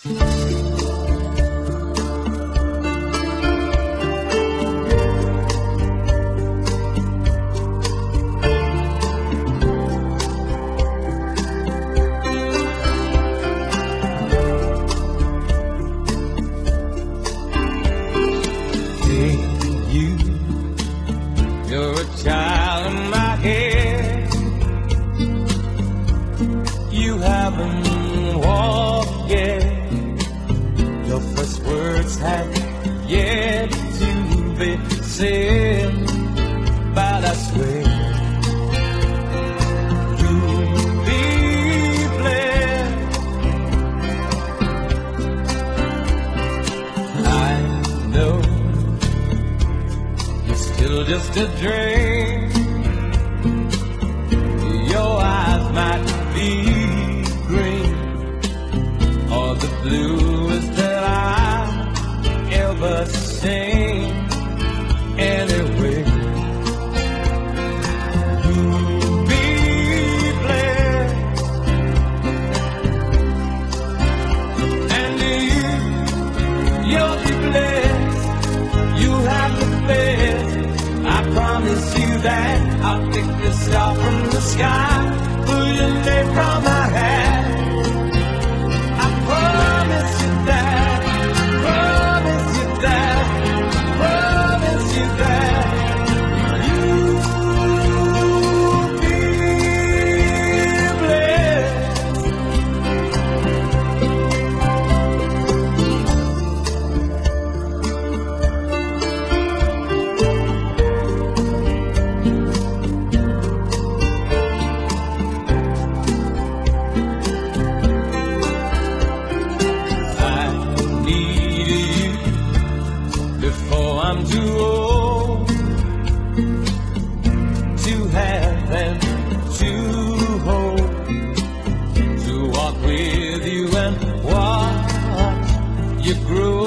You're a child in my head. You haven't walked yet. Your first words have yet to be said. But I swear you'll be blessed. I know still just a dream. Your eyes might be green or the bluest that I've ever seen. Anyway, you'll be blessed, and you'll be blessed. You have the best. I promise you that I'll pick the star from the sky, pull your name from my hat. I promise you that, promise you that, promise you that you'll be I'm too old to have and to hold, to walk with you and watch you grow.